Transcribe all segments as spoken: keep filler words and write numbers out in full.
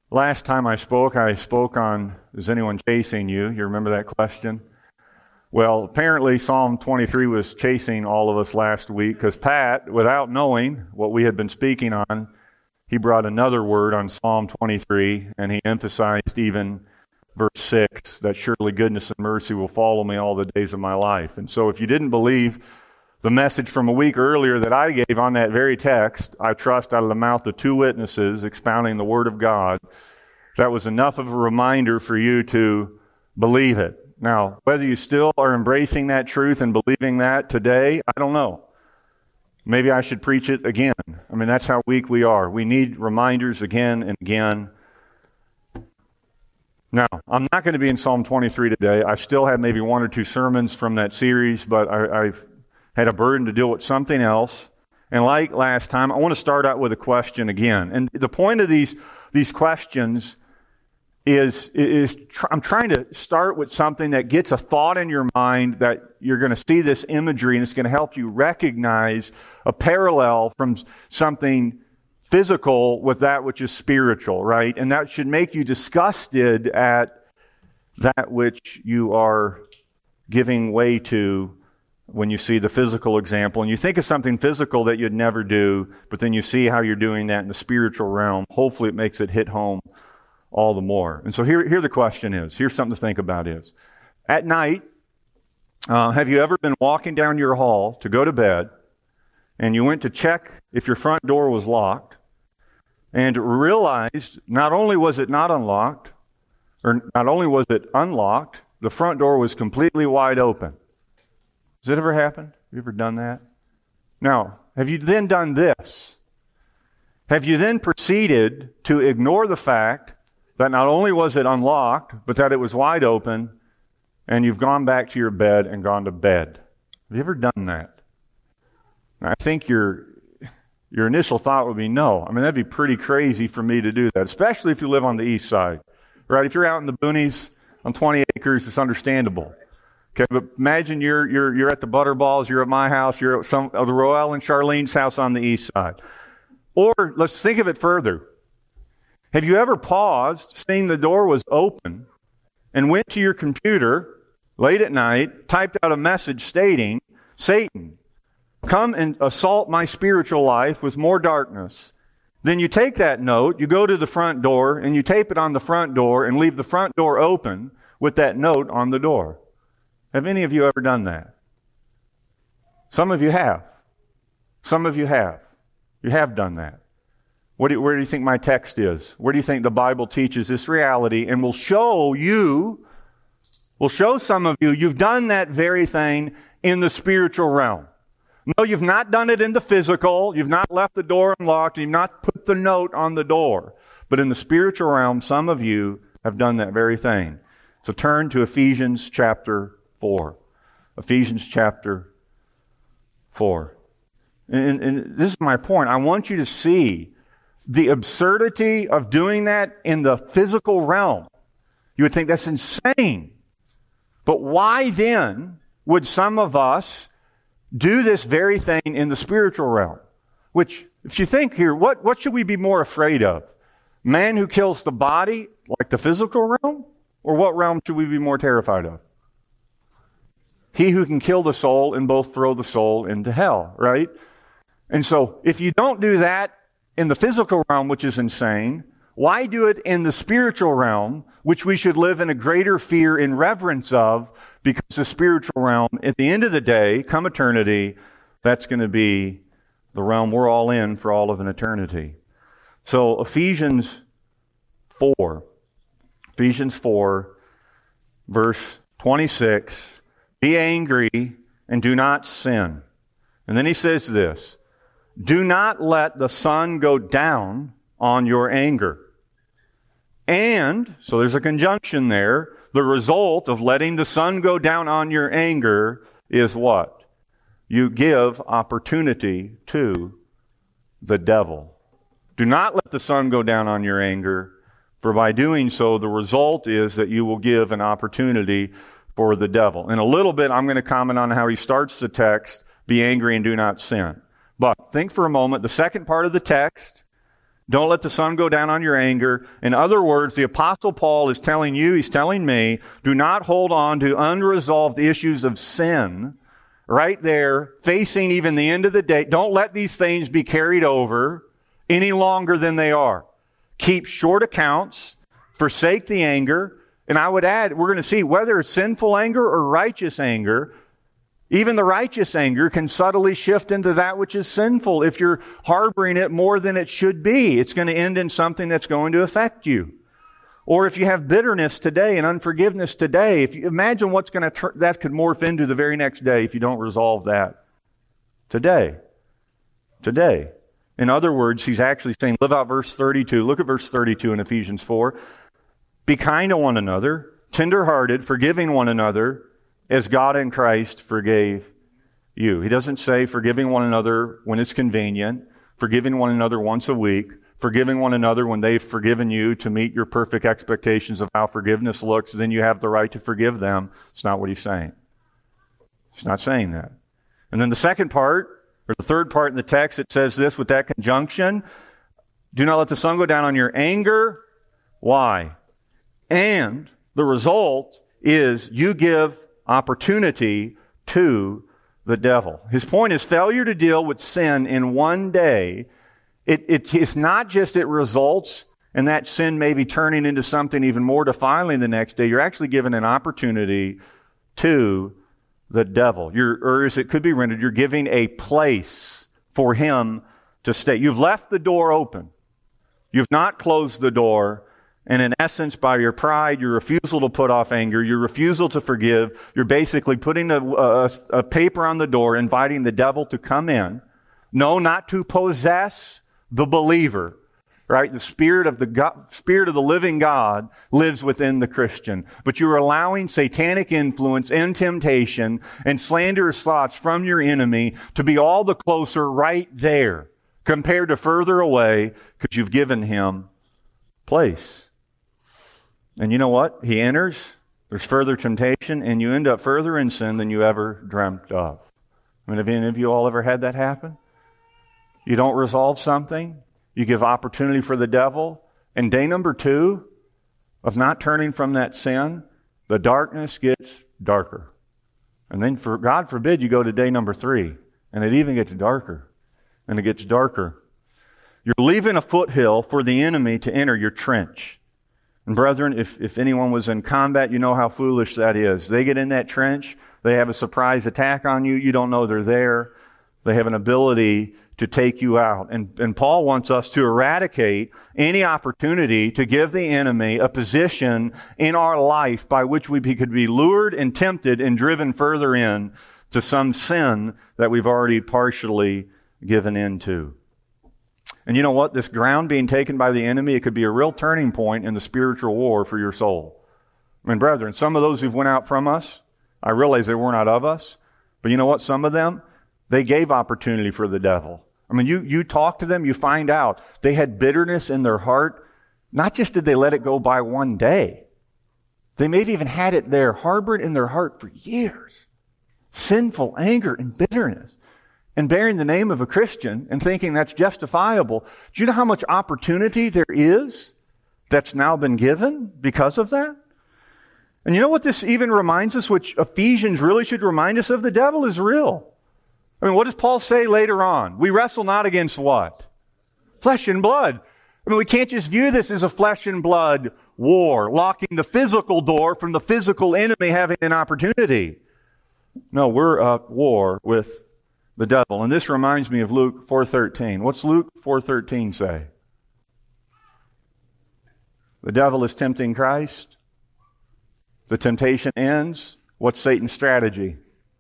Last time I spoke, I spoke on, is anyone chasing you? You remember that question? Well, apparently Psalm twenty-three was chasing all of us last week because Pat, without knowing what we had been speaking on, he brought another word on Psalm twenty-three, and he emphasized even verse six, that surely goodness and mercy will follow me all the days of my life. And so if you didn't believe the message from a week earlier that I gave on that very text, I trust out of the mouth of two witnesses expounding the Word of God, that was enough of a reminder for you to believe it. Now, whether you still are embracing that truth and believing that today, I don't know. Maybe I should preach it again. I mean, that's how weak we are. We need reminders again and again. Now, I'm not going to be in Psalm twenty-three today. I still have maybe one or two sermons from that series, but I, I've had a burden to deal with something else. And like last time, I want to start out with a question again. And the point of these these questions is, is tr- I'm trying to start with something that gets a thought in your mind that you're going to see this imagery and it's going to help you recognize a parallel from something physical with that which is spiritual, right? And that should make you disgusted at that which you are giving way to when you see the physical example. And you think of something physical that you'd never do, but then you see how you're doing that in the spiritual realm. Hopefully it makes it hit home all the more. And so here, here the question is, here's something to think about is, at night, uh, have you ever been walking down your hall to go to bed, and you went to check if your front door was locked, and realized not only was it not unlocked, or not only was it unlocked, the front door was completely wide open? Has it ever happened? Have you ever done that? Now, have you then done this? Have you then proceeded to ignore the fact that not only was it unlocked, but that it was wide open, and you've gone back to your bed and gone to bed? Have you ever done that? Now, I think your your initial thought would be no. I mean, that'd be pretty crazy for me to do that, especially if you live on the east side, right? If you're out in the boonies on twenty acres, it's understandable. Okay, but imagine you're you're you're at the Butterballs, you're at my house, you're at some of the Roel and Charlene's house on the east side. Or let's think of it further. Have you ever paused, seeing the door was open, and went to your computer late at night, typed out a message stating, Satan, come and assault my spiritual life with more darkness. Then you take that note, you go to the front door, and you tape it on the front door and leave the front door open with that note on the door. Have any of you ever done that? Some of you have. Some of you have. You have done that. What do you, where do you think my text is? Where do you think the Bible teaches this reality and will show you, will show some of you, you've done that very thing in the spiritual realm. No, you've not done it in the physical. You've not left the door unlocked. You've not put the note on the door. But in the spiritual realm, some of you have done that very thing. So turn to Ephesians chapter four. Ephesians chapter four. And, and this is my point. I want you to see the absurdity of doing that in the physical realm. You would think that's insane. But why then would some of us do this very thing in the spiritual realm? Which, if you think here, what, what should we be more afraid of? Man who kills the body, like the physical realm? Or what realm should we be more terrified of? He who can kill the soul and both throw the soul into hell, right? And so, if you don't do that in the physical realm, which is insane, why do it in the spiritual realm, which we should live in a greater fear and reverence of, because the spiritual realm, at the end of the day, come eternity, that's going to be the realm we're all in for all of an eternity. So Ephesians four, Ephesians four, verse twenty-six, be angry and do not sin. And then he says this, do not let the sun go down on your anger. And, so there's a conjunction there, the result of letting the sun go down on your anger is what? You give opportunity to the devil. Do not let the sun go down on your anger, for by doing so, the result is that you will give an opportunity for the devil. In a little bit, I'm going to comment on how he starts the text, be angry and do not sin. But think for a moment, the second part of the text Don't let the sun go down on your anger. In other words, the Apostle Paul is telling you, he's telling me, do not hold on to unresolved issues of sin right there, facing even the end of the day. Don't let these things be carried over any longer than they are. Keep short accounts, forsake the anger. And I would add, we're going to see whether it's sinful anger or righteous anger, even the righteous anger can subtly shift into that which is sinful. If you're harboring it more than it should be, it's going to end in something that's going to affect you. Or if you have bitterness today and unforgiveness today, if you imagine what's going to tr- that could morph into the very next day if you don't resolve that today. Today. In other words, he's actually saying, live out verse thirty-two. Look at verse thirty-two in Ephesians four. Be kind to one another, tender-hearted, forgiving one another, as God in Christ forgave you. He doesn't say forgiving one another when it's convenient, forgiving one another once a week, forgiving one another when they've forgiven you to meet your perfect expectations of how forgiveness looks, then you have the right to forgive them. It's not what he's saying. He's not saying that. And then the second part, or the third part in the text, it says this with that conjunction, do not let the sun go down on your anger. Why? And the result is you give opportunity to the devil. His point is failure to deal with sin in one day. It, it, it's not just it results in that sin maybe turning into something even more defiling the next day. You're actually given an opportunity to the devil. You're, or as it could be rendered, you're giving a place for him to stay. You've left the door open. You've not closed the door. And in essence, by your pride, your refusal to put off anger, your refusal to forgive, you're basically putting a, a, a paper on the door, inviting the devil to come in. No, not to possess the believer, right? The Spirit of the God, Spirit of the living God lives within the Christian. But you're allowing satanic influence and temptation and slanderous thoughts from your enemy to be all the closer right there compared to further away because you've given him place. And you know what? He enters, there's further temptation, and you end up further in sin than you ever dreamt of. I mean, have any of you all ever had that happen? You don't resolve something, you give opportunity for the devil, and day number two of not turning from that sin, the darkness gets darker. And then, for God forbid, you go to day number three, and it even gets darker, and it gets darker. You're leaving a foothill for the enemy to enter your trench. And brethren, if, if anyone was in combat, you know how foolish that is. They get in that trench, they have a surprise attack on you, you don't know they're there. They have an ability to take you out. And, and Paul wants us to eradicate any opportunity to give the enemy a position in our life by which we could be lured and tempted and driven further in to some sin that we've already partially given into. And you know what? This ground being taken by the enemy, it could be a real turning point in the spiritual war for your soul. I mean, brethren, some of those who've went out from us, I realize they weren't out of us, but you know what? Some of them, they gave opportunity for the devil. I mean, you, you talk to them, you find out they had bitterness in their heart. Not just did they let it go by one day, they may have even had it there, harbored in their heart for years. Sinful anger and bitterness. And bearing the name of a Christian and thinking that's justifiable. Do you know how much opportunity there is that's now been given because of that? And you know what this even reminds us, which Ephesians really should remind us of? The devil is real. I mean, what does Paul say later on? We wrestle not against what? Flesh and blood. I mean, we can't just view this as a flesh and blood war, locking the physical door from the physical enemy having an opportunity. No, we're at war with the devil. And this reminds me of Luke four thirteen. What's Luke four thirteen say? The devil is tempting Christ. The temptation ends. What's Satan's strategy?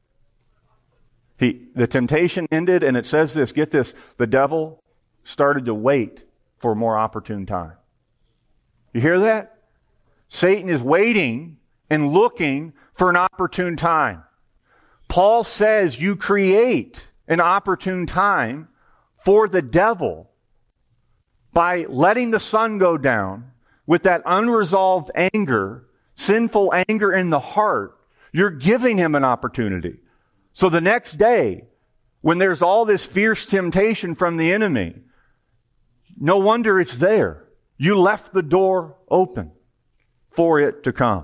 He, the temptation ended, and it says this, get this, the devil started to wait for a more opportune time. You hear that? Satan is waiting and looking for an opportune time. Paul says you create an opportune time for the devil by letting the sun go down with that unresolved anger, sinful anger in the heart. You're giving him an opportunity. So the next day, when there's all this fierce temptation from the enemy, no wonder it's there. You left the door open for it to come.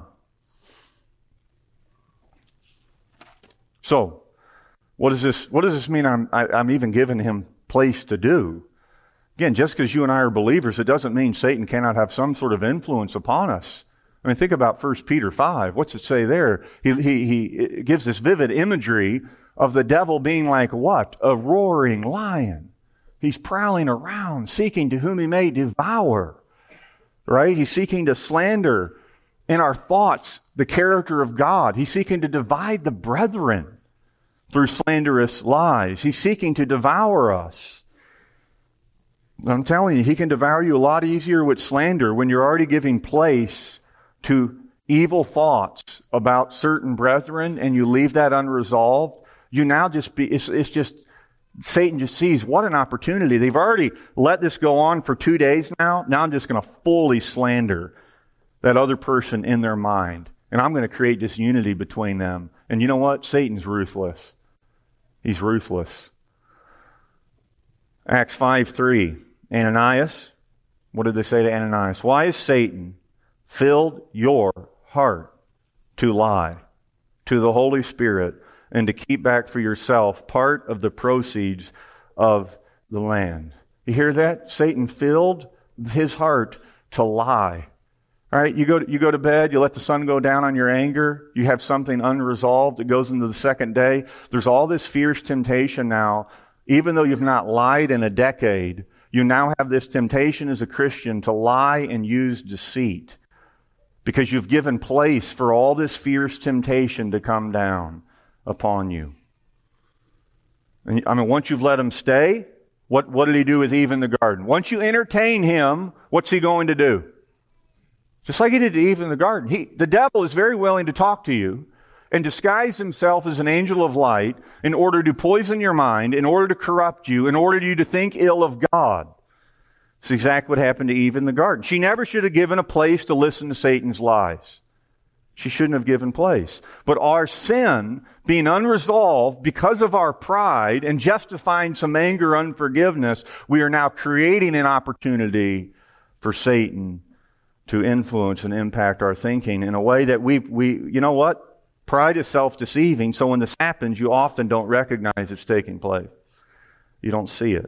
So, what does this, what does this mean I'm, I, I'm even giving him place to do? Again, just because you and I are believers, it doesn't mean Satan cannot have some sort of influence upon us. I mean, think about First Peter five. What's it say there? He, he, he gives this vivid imagery of the devil being like what? A roaring lion. He's prowling around, seeking to whom he may devour. Right? He's seeking to slander in our thoughts the character of God. He's seeking to divide the brethren through slanderous lies. He's seeking to devour us. I'm telling you, he can devour you a lot easier with slander when you're already giving place to evil thoughts about certain brethren and you leave that unresolved. You now just be, it's, it's just, Satan just sees what an opportunity. They've already let this go on for two days now. Now I'm just going to fully slander that other person in their mind. And I'm going to create disunity between them. And you know what? Satan's ruthless. He's ruthless. Acts five three. Ananias, what did they say to Ananias? Why has Satan filled your heart to lie to the Holy Spirit and to keep back for yourself part of the proceeds of the land? You hear that? Satan filled his heart to lie. All right, you go to, you go to bed, you let the sun go down on your anger, you have something unresolved that goes into the second day. There's all this fierce temptation now, even though you've not lied in a decade, you now have this temptation as a Christian to lie and use deceit because you've given place for all this fierce temptation to come down upon you. And, I mean, once you've let him stay, what, what did he do with Eve in the garden? Once you entertain him, what's he going to do? Just like he did to Eve in the garden. He, the devil is very willing to talk to you and disguise himself as an angel of light in order to poison your mind, in order to corrupt you, in order for you to think ill of God. It's exactly what happened to Eve in the garden. She never should have given a place to listen to Satan's lies. She shouldn't have given place. But our sin, being unresolved because of our pride and justifying some anger, unforgiveness, we are now creating an opportunity for Satan to influence and impact our thinking in a way that we, we, you know what? Pride is self-deceiving, so when this happens, you often don't recognize it's taking place. You don't see it.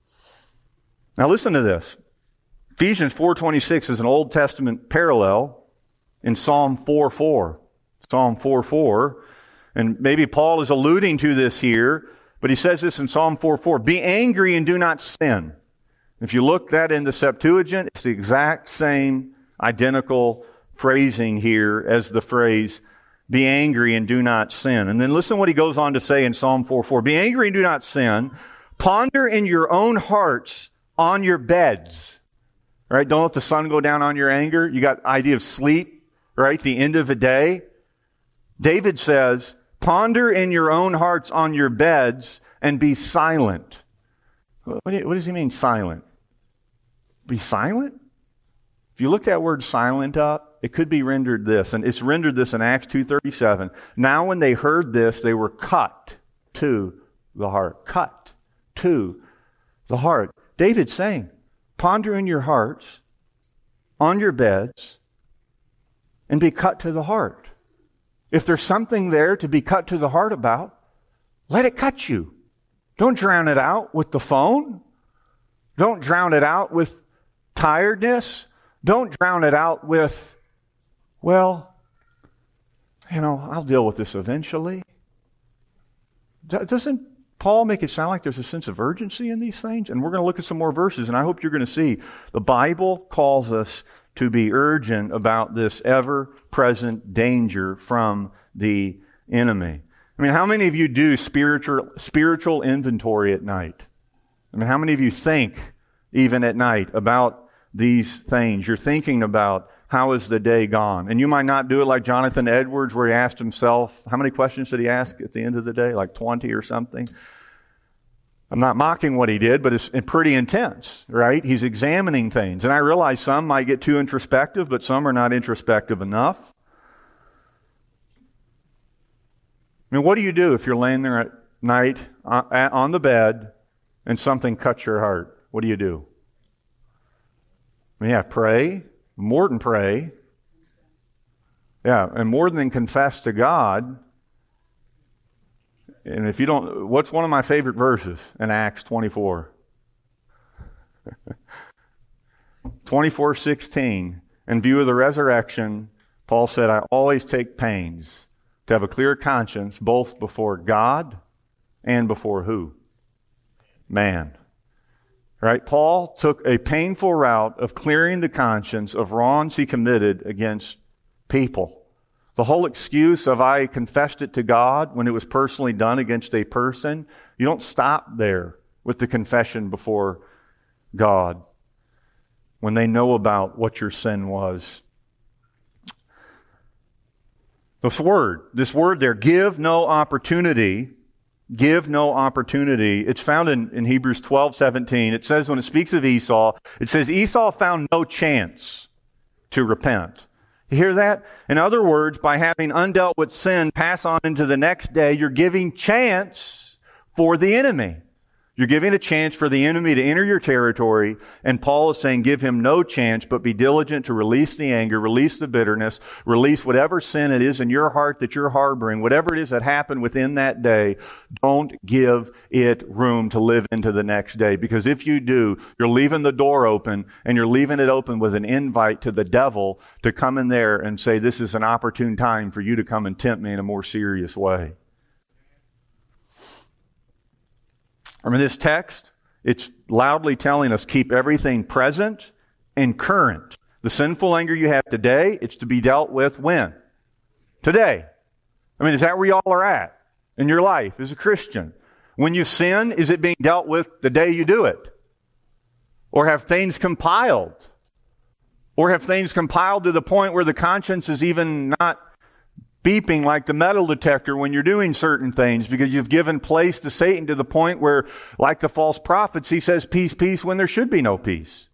Now listen to this. Ephesians four twenty-six is an Old Testament parallel in Psalm four four. Psalm four four. And maybe Paul is alluding to this here, but he says this in Psalm four four. Be angry and do not sin. If you look that in the Septuagint, it's the exact same identical phrasing here as the phrase be angry and do not sin. And then listen what he goes on to say in Psalm four four. Be angry and do not sin. Ponder in your own hearts on your beds. Right? Don't let the sun go down on your anger. You got the idea of sleep, right? The end of the day. David says, ponder in your own hearts on your beds and be silent. What does he mean silent? Be silent? If you look that word silent up, it could be rendered this, and it's rendered this in Acts two thirty-seven. Now when they heard this, they were cut to the heart. Cut to the heart. David's saying, ponder in your hearts, on your beds, and be cut to the heart. If there's something there to be cut to the heart about, let it cut you. Don't drown it out with the phone. Don't drown it out with tiredness. Don't drown it out with, well, you know, I'll deal with this eventually. Doesn't Paul make it sound like there's a sense of urgency in these things? And we're going to look at some more verses, and I hope you're going to see the Bible calls us to be urgent about this ever-present danger from the enemy. I mean, how many of you do spiritual spiritual inventory at night? I mean, how many of you think even at night about these things? You're thinking about how is the day gone? And you might not do it like Jonathan Edwards, where he asked himself, how many questions did he ask at the end of the day? Like twenty or something? I'm not mocking what he did, but it's pretty intense, right? He's examining things. And I realize some might get too introspective, but some are not introspective enough. I mean, what do you do if you're laying there at night on the bed and something cuts your heart? What do you do? Yeah, pray, more than pray. Yeah, and more than confess to God. And if you don't, what's one of my favorite verses in Acts twenty-four? twenty-four sixteen. In view of the resurrection, Paul said, I always take pains to have a clear conscience both before God and before who? Man. Right? Paul took a painful route of clearing the conscience of wrongs he committed against people. The whole excuse of I confessed it to God when it was personally done against a person, you don't stop there with the confession before God when they know about what your sin was. This word, this word there, give no opportunity, give no opportunity. It's found in, in Hebrews twelve seventeen. It says when it speaks of Esau, it says Esau found no chance to repent. You hear that? In other words, by having undealt with sin pass on into the next day, you're giving chance for the enemy. You're giving a chance for the enemy to enter your territory, and Paul is saying give him no chance, but be diligent to release the anger, release the bitterness, release whatever sin it is in your heart that you're harboring, whatever it is that happened within that day. Don't give it room to live into the next day, because if you do, you're leaving the door open, and you're leaving it open with an invite to the devil to come in there and say, this is an opportune time for you to come and tempt me in a more serious way. I mean, this text, it's loudly telling us keep everything present and current. The sinful anger you have today, it's to be dealt with when? Today. I mean, is that where you all are at in your life as a Christian? When you sin, is it being dealt with the day you do it? Or have things compiled? Or have things compiled to the point where the conscience is even not beeping like the metal detector when you're doing certain things because you've given place to Satan to the point where, like the false prophets, he says peace, peace when there should be no peace.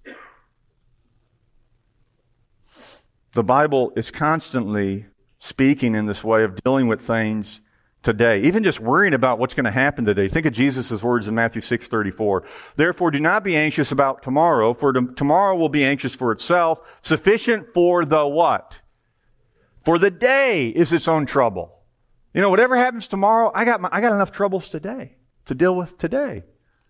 The Bible is constantly speaking in this way of dealing with things today, even just worrying about what's going to happen today. Think of Jesus' words in Matthew six thirty-four. Therefore, do not be anxious about tomorrow, for tomorrow will be anxious for itself. Sufficient for the what? For the day is its own trouble. You know, whatever happens tomorrow, I got my, I got enough troubles today to deal with today.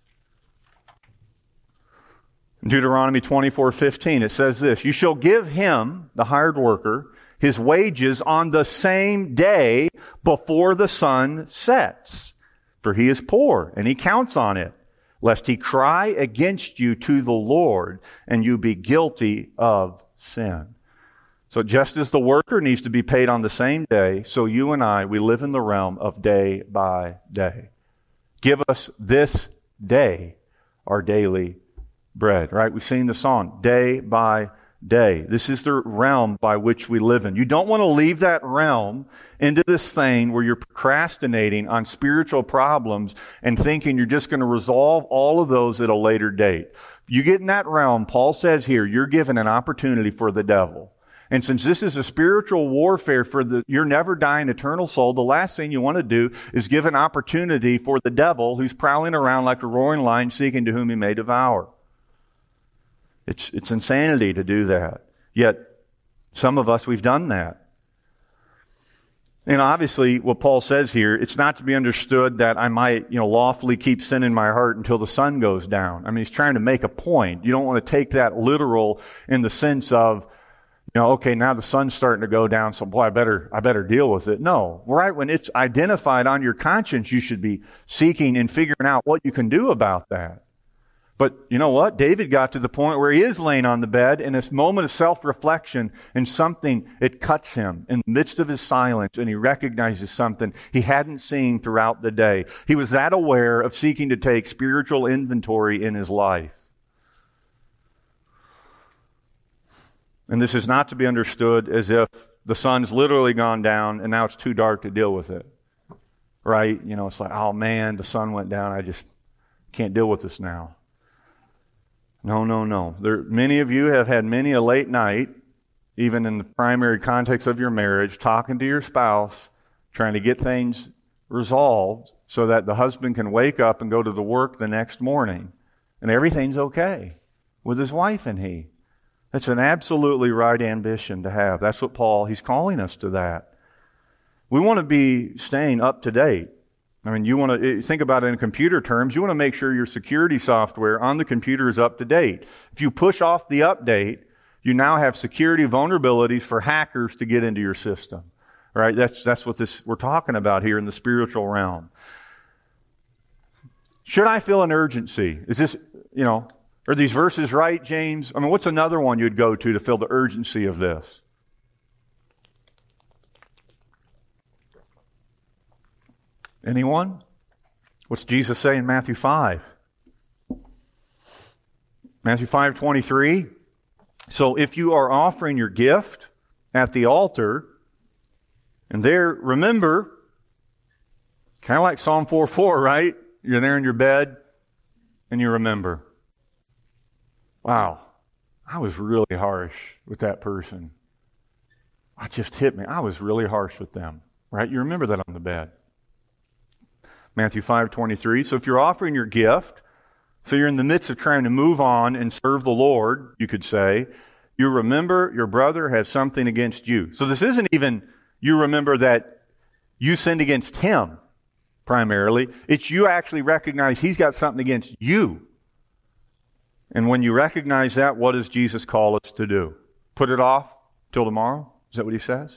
In Deuteronomy twenty-four fifteen, it says this, you shall give him, the hired worker, his wages on the same day before the sun sets. For he is poor, and he counts on it, lest he cry against you to the Lord, and you be guilty of sin. So just as the worker needs to be paid on the same day, so you and I, we live in the realm of day by day. Give us this day our daily bread, right? We've seen the song, day by day. This is the realm by which we live in. You don't want to leave that realm into this thing where you're procrastinating on spiritual problems and thinking you're just going to resolve all of those at a later date. You get in that realm, Paul says here, you're given an opportunity for the devil. And since this is a spiritual warfare for the, your never dying eternal soul, the last thing you want to do is give an opportunity for the devil who's prowling around like a roaring lion seeking to whom he may devour. It's, it's insanity to do that. Yet, some of us, we've done that. And obviously, what Paul says here, it's not to be understood that I might, you know, lawfully keep sin in my heart until the sun goes down. I mean, he's trying to make a point. You don't want to take that literal in the sense of, you know, okay, now the sun's starting to go down, so boy, I better, I better deal with it. No, right when it's identified on your conscience, you should be seeking and figuring out what you can do about that. But you know what? David got to the point where he is laying on the bed in this moment of self-reflection, and something, it cuts him in the midst of his silence, and he recognizes something he hadn't seen throughout the day. He was that aware of seeking to take spiritual inventory in his life. And this is not to be understood as if the sun's literally gone down and now it's too dark to deal with it. Right? You know, it's like, oh man, the sun went down. I just can't deal with this now. No, no, no. There, many of you have had many a late night, even in the primary context of your marriage, talking to your spouse, trying to get things resolved so that the husband can wake up and go to the work the next morning. And everything's okay with his wife and he. That's an absolutely right ambition to have. That's what Paul, he's calling us to that. We want to be staying up to date. I mean, you want to think about it in computer terms. You want to make sure your security software on the computer is up to date. If you push off the update, you now have security vulnerabilities for hackers to get into your system. Right? That's that's what this we're talking about here in the spiritual realm. Should I feel an urgency? Is this, you know, are these verses right, James? I mean, what's another one you'd go to to feel the urgency of this? Anyone? What's Jesus say in Matthew five? Matthew five twenty-three. So if you are offering your gift at the altar, and there, remember, kind of like Psalm four four, right? You're there in your bed, and you remember. Wow, I was really harsh with that person. It just hit me. I was really harsh with them, right? You remember that on the bed. Matthew five twenty-three. So if you're offering your gift, so you're in the midst of trying to move on and serve the Lord, you could say, you remember your brother has something against you. So this isn't even you remember that you sinned against him, primarily. It's you actually recognize he's got something against you. And when you recognize that, what does Jesus call us to do? Put it off till tomorrow? Is that what he says?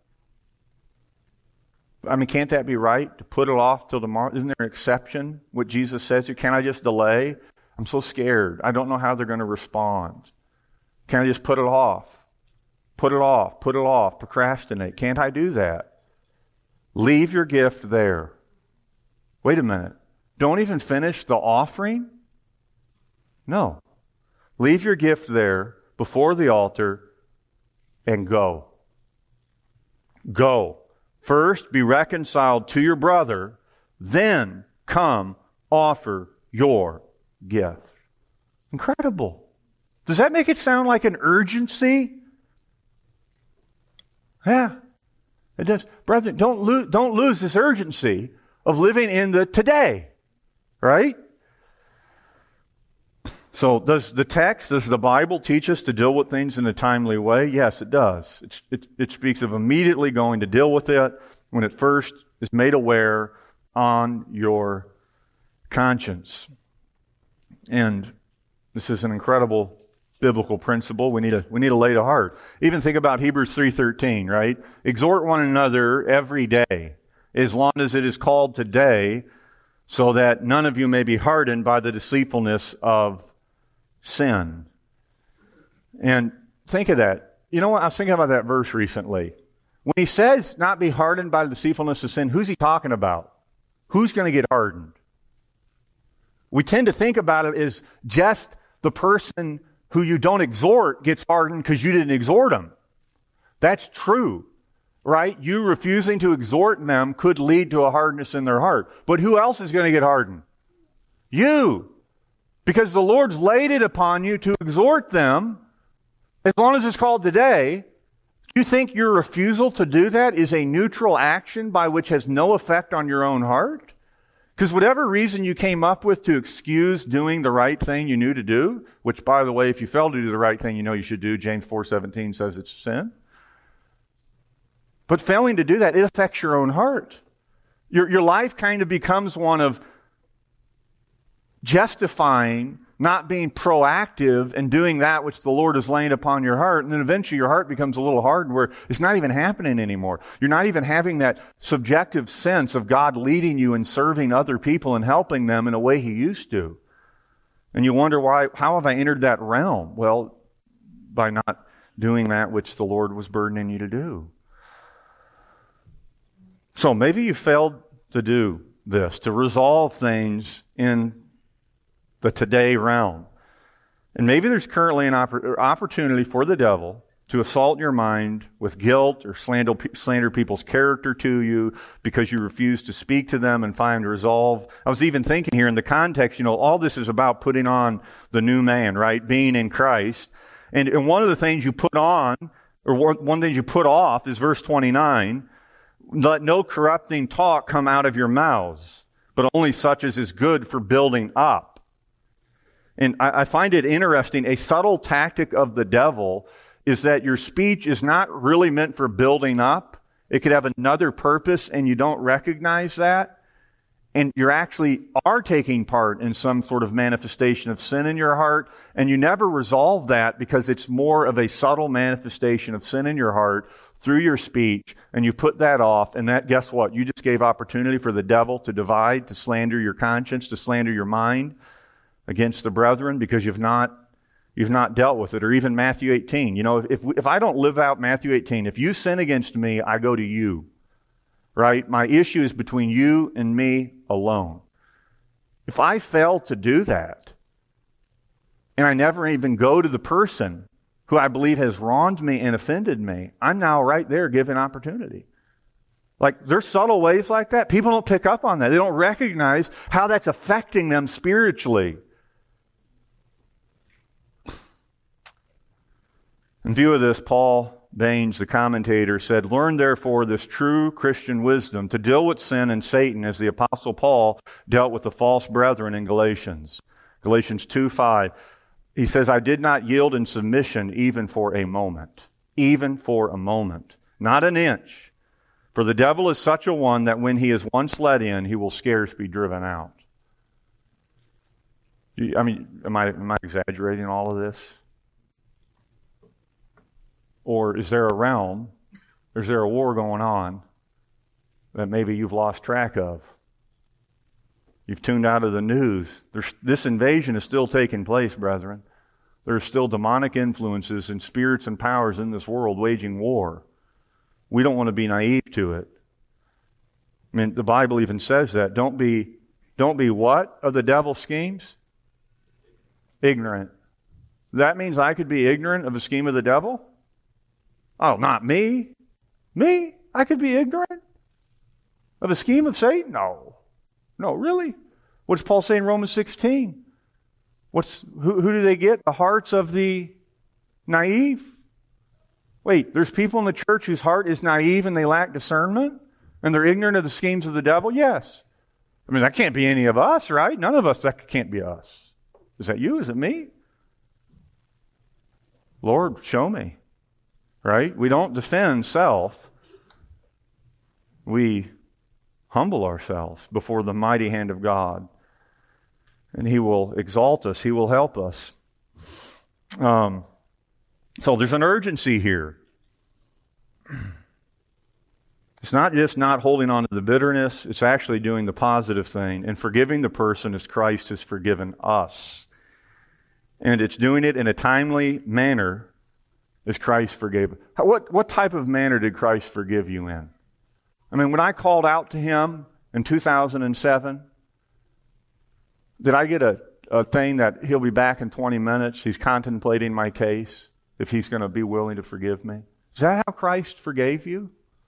I mean, can't that be right? To put it off till tomorrow? Isn't there an exception? What Jesus says here, can't I just delay? I'm so scared. I don't know how they're going to respond. Can I just put it off? Put it off, put it off, procrastinate. Can't I do that? Leave your gift there. Wait a minute. Don't even finish the offering? No. Leave your gift there before the altar and go. Go. First, be reconciled to your brother, then come offer your gift. Incredible. Does that make it sound like an urgency? Yeah, it does. Brethren, don't lose, don't lose this urgency of living in the today, right? So does the text, does the Bible teach us to deal with things in a timely way? Yes, it does. It, it, it speaks of immediately going to deal with it when it first is made aware on your conscience. And this is an incredible biblical principle we need to we need to lay to heart. Even think about Hebrews three thirteen, right? Exhort one another every day, as long as it is called today, so that none of you may be hardened by the deceitfulness of sin. And think of that. You know what? I was thinking about that verse recently. When he says not be hardened by the deceitfulness of sin, who's he talking about? Who's going to get hardened? We tend to think about it as just the person who you don't exhort gets hardened because you didn't exhort them. That's true, right? You refusing to exhort them could lead to a hardness in their heart. But who else is going to get hardened? You. Because the Lord's laid it upon you to exhort them. As long as it's called today, do you think your refusal to do that is a neutral action by which has no effect on your own heart? Because whatever reason you came up with to excuse doing the right thing you knew to do, which, by the way, if you fail to do the right thing you know you should do, James four seventeen says it's sin. But failing to do that, it affects your own heart. Your, your life kind of becomes one of justifying not being proactive and doing that which the Lord has laid upon your heart. And then eventually your heart becomes a little hardened where it's not even happening anymore. You're not even having that subjective sense of God leading you and serving other people and helping them in a way He used to. And you wonder, why? How have I entered that realm? Well, by not doing that which the Lord was burdening you to do. So maybe you failed to do this, to resolve things in the today realm. And maybe there's currently an oppor- opportunity for the devil to assault your mind with guilt or slander, slander people's character to you because you refuse to speak to them and find resolve. I was even thinking here in the context, you know, all this is about putting on the new man, right? Being in Christ. And, and one of the things you put on, or one thing you put off, is verse twenty-nine. Let no corrupting talk come out of your mouths, but only such as is good for building up. And I, I find it interesting, a subtle tactic of the devil is that your speech is not really meant for building up. It could have another purpose and you don't recognize that. And you actually are taking part in some sort of manifestation of sin in your heart, and you never resolve that because it's more of a subtle manifestation of sin in your heart through your speech, and you put that off, and that, guess what? You just gave opportunity for the devil to divide, to slander your conscience, to slander your mind against the brethren because you've not you've not dealt with it. Or even Matthew eighteen. You know, if if I don't live out Matthew eighteen, if you sin against me, I go to you. Right? My issue is between you and me alone. If I fail to do that, and I never even go to the person who I believe has wronged me and offended me, I'm now right there given opportunity. Like, there's subtle ways like that. People don't pick up on that. They don't recognize how that's affecting them spiritually. In view of this, Paul Baines, the commentator, said, "Learn therefore this true Christian wisdom to deal with sin and Satan as the Apostle Paul dealt with the false brethren in Galatians." Galatians two five. He says, "I did not yield in submission even for a moment." Even for a moment. Not an inch. "For the devil is such a one that when he is once let in, he will scarce be driven out." I mean, am I, am I exaggerating all of this? Or is there a realm, is there a war going on that maybe you've lost track of? You've tuned out of the news. There's, this invasion is still taking place, brethren. There are still demonic influences and spirits and powers in this world waging war. We don't want to be naive to it. I mean, the Bible even says that. Don't be, don't be what of the devil's schemes? Ignorant. That means I could be ignorant of a scheme of the devil? Oh, not me. Me? I could be ignorant of a scheme of Satan? No. No, really? What does Paul say in Romans sixteen? What's who, who do they get? The hearts of the naive? Wait, there's people in the church whose heart is naive and they lack discernment? And they're ignorant of the schemes of the devil? Yes. I mean, that can't be any of us, right? None of us, that can't be us. Is that you? Is it me? Lord, show me. Right? We don't defend self. We humble ourselves before the mighty hand of God. And He will exalt us. He will help us. Um, so there's an urgency here. It's not just not holding on to the bitterness. It's actually doing the positive thing and forgiving the person as Christ has forgiven us. And it's doing it in a timely manner as Christ forgave. What, what type of manner did Christ forgive you in? I mean, when I called out to Him in two thousand seven, did I get a, a thing that He'll be back in twenty minutes, He's contemplating my case, if He's going to be willing to forgive me? Is that how Christ forgave you?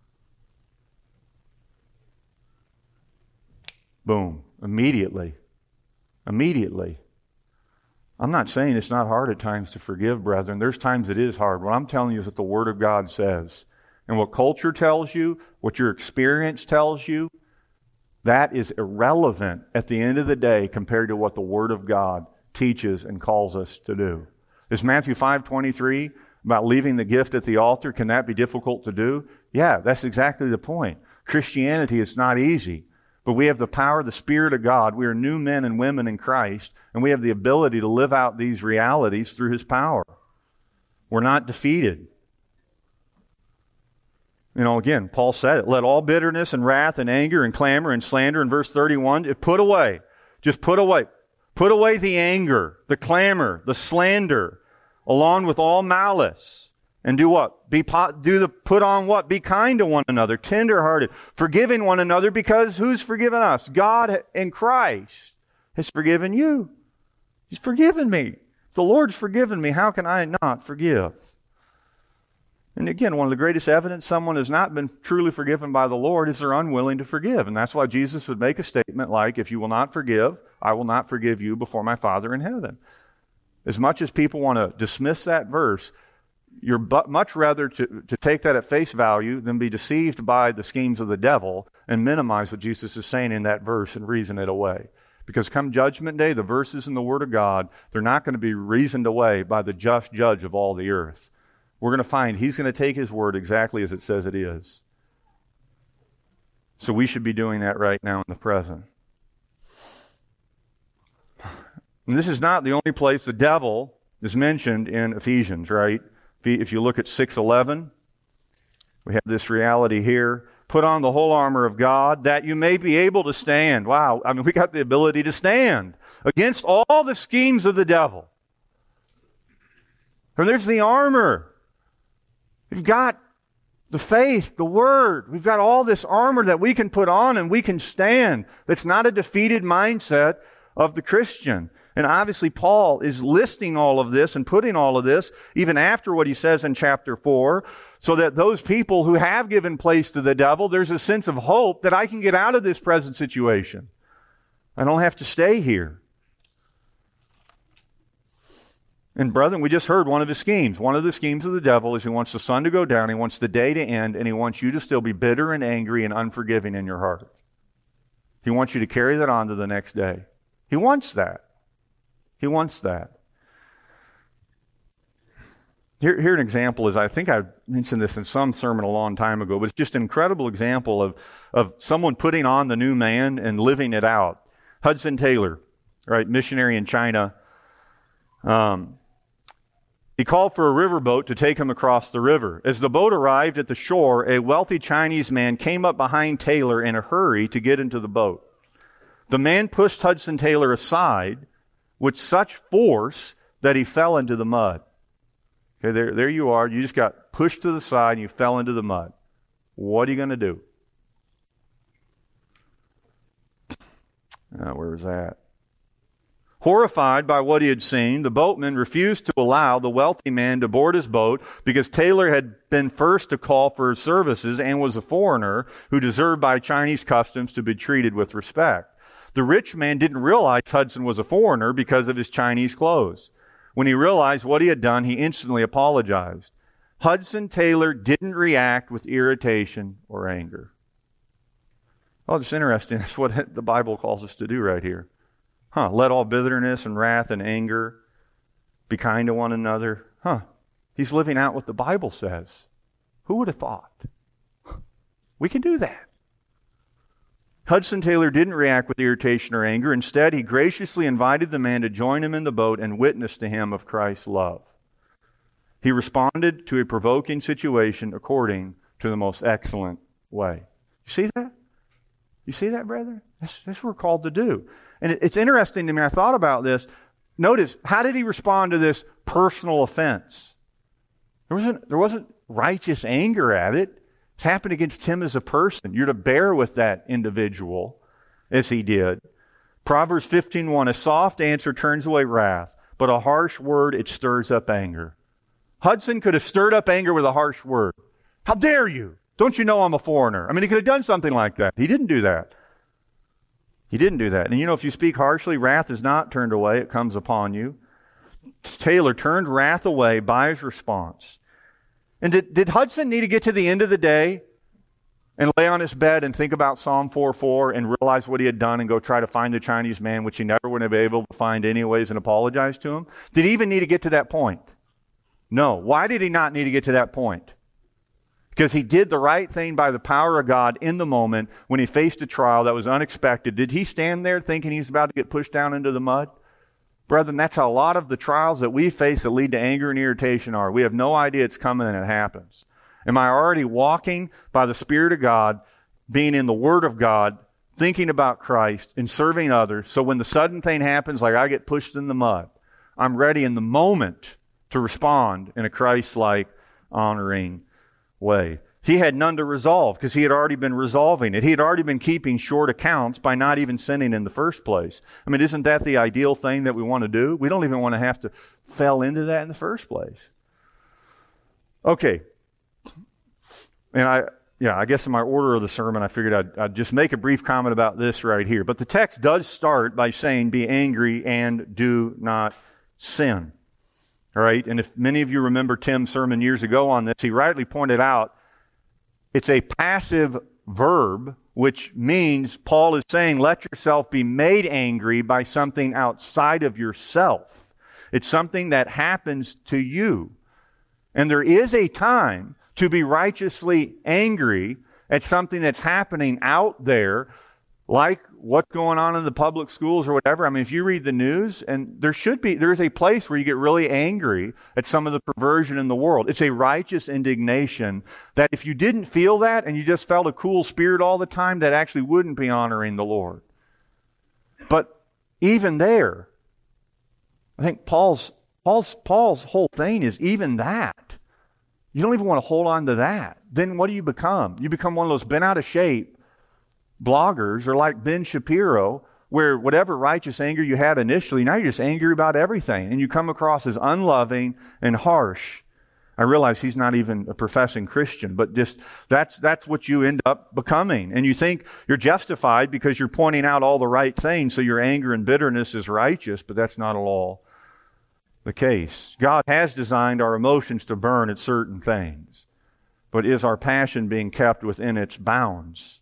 Boom. Immediately. Immediately. I'm not saying it's not hard at times to forgive, brethren. There's times it is hard. What I'm telling you is what the Word of God says. And what culture tells you, what your experience tells you, that is irrelevant at the end of the day compared to what the Word of God teaches and calls us to do. Is Matthew five twenty-three about leaving the gift at the altar, can that be difficult to do? Yeah, that's exactly the point. Christianity is not easy. But we have the power of the Spirit of God. We are new men and women in Christ, and we have the ability to live out these realities through His power. We're not defeated. You know, again, Paul said it. Let all bitterness and wrath and anger and clamor and slander in verse thirty-one, put away. Just put away. Put away the anger, the clamor, the slander, along with all malice. And do what? Be do the put on what? Be kind to one another, tenderhearted, forgiving one another, because who's forgiven us? God in Christ has forgiven you. He's forgiven me. If the Lord's forgiven me, how can I not forgive? And again, one of the greatest evidence someone has not been truly forgiven by the Lord is they're unwilling to forgive. And that's why Jesus would make a statement like, if you will not forgive, I will not forgive you before my Father in heaven. As much as people want to dismiss that verse, you're but much rather to, to take that at face value than be deceived by the schemes of the devil and minimize what Jesus is saying in that verse and reason it away. Because come Judgment Day, the verses in the Word of God, they're not going to be reasoned away by the just judge of all the earth. We're going to find He's going to take His Word exactly as it says it is. So we should be doing that right now in the present. And this is not the only place the devil is mentioned in Ephesians, right? If you look at six eleven, we have this reality here. Put on the whole armor of God that you may be able to stand. Wow, I mean, we got the ability to stand against all the schemes of the devil. And there's the armor. We've got the faith, the Word. We've got all this armor that we can put on and we can stand. That's not a defeated mindset of the Christian. And obviously Paul is listing all of this and putting all of this even after what he says in chapter four, so that those people who have given place to the devil, there's a sense of hope that I can get out of this present situation. I don't have to stay here. And brethren, we just heard one of his schemes. One of the schemes of the devil is he wants the sun to go down, he wants the day to end, and he wants you to still be bitter and angry and unforgiving in your heart. He wants you to carry that on to the next day. He wants that. He wants that. Here, here an example is, I think I mentioned this in some sermon a long time ago, but it's just an incredible example of, of someone putting on the new man and living it out. Hudson Taylor, right, missionary in China. Um, he called for a riverboat to take him across the river. As the boat arrived at the shore, a wealthy Chinese man came up behind Taylor in a hurry to get into the boat. The man pushed Hudson Taylor aside with such force that he fell into the mud. Okay, there, there you are. You just got pushed to the side and you fell into the mud. What are you going to do? Uh, where was that? Horrified by what he had seen, the boatman refused to allow the wealthy man to board his boat because Taylor had been first to call for his services and was a foreigner who deserved by Chinese customs to be treated with respect. The rich man didn't realize Hudson was a foreigner because of his Chinese clothes. When he realized what he had done, he instantly apologized. Hudson Taylor didn't react with irritation or anger. Oh, it's interesting. That's what the Bible calls us to do right here. Huh, let all bitterness and wrath and anger be kind to one another. Huh, he's living out what the Bible says. Who would have thought? We can do that. Hudson Taylor didn't react with irritation or anger. Instead, he graciously invited the man to join him in the boat and witness to him of Christ's love. He responded to a provoking situation according to the most excellent way. You see that? You see that, brethren? That's, that's what we're called to do. And it, it's interesting to me. I thought about this. Notice, how did he respond to this personal offense? There wasn't, there wasn't righteous anger at it. It's happened against him as a person. You're to bear with that individual as he did. Proverbs fifteen one, a soft answer turns away wrath, but a harsh word, it stirs up anger. Hudson could have stirred up anger with a harsh word. How dare you? Don't you know I'm a foreigner? I mean, he could have done something like that. He didn't do that. He didn't do that. And you know, if you speak harshly, wrath is not turned away. It comes upon you. Taylor turned wrath away by his response. And did, did Hudson need to get to the end of the day and lay on his bed and think about Psalm four four and realize what he had done and go try to find the Chinese man, which he never would have been able to find anyways, and apologize to him? Did he even need to get to that point? No. Why did he not need to get to that point? Because he did the right thing by the power of God in the moment when he faced a trial that was unexpected. Did he stand there thinking he was about to get pushed down into the mud? Brethren, that's how a lot of the trials that we face that lead to anger and irritation are. We have no idea it's coming and it happens. Am I already walking by the Spirit of God, being in the Word of God, thinking about Christ and serving others, so when the sudden thing happens, like I get pushed in the mud, I'm ready in the moment to respond in a Christ-like, honoring way. He had none to resolve because he had already been resolving it. He had already been keeping short accounts by not even sinning in the first place. I mean, isn't that the ideal thing that we want to do? We don't even want to have to fall into that in the first place. Okay. And I, yeah, I guess in my order of the sermon, I figured I'd, I'd just make a brief comment about this right here. But the text does start by saying, be angry and do not sin. All right? And if many of you remember Tim's sermon years ago on this, he rightly pointed out it's a passive verb which means Paul is saying, let yourself be made angry by something outside of yourself. It's something that happens to you. And there is a time to be righteously angry at something that's happening out there, like what's going on in the public schools or whatever. I mean, if you read the news, and there should be, there is a place where you get really angry at some of the perversion in the world. It's a righteous indignation that if you didn't feel that and you just felt a cool spirit all the time, that actually wouldn't be honoring the Lord. But even there, I think Paul's Paul's Paul's whole thing is even that. You don't even want to hold on to that. Then what do you become? You become one of those bent out of shape bloggers, or like Ben Shapiro, where whatever righteous anger you had initially, now you're just angry about everything, and you come across as unloving and harsh. I realize he's not even a professing Christian, but just that's that's what you end up becoming. And you think you're justified because you're pointing out all the right things, so your anger and bitterness is righteous, but that's not at all the case. God has designed our emotions to burn at certain things, but is our passion being kept within its bounds?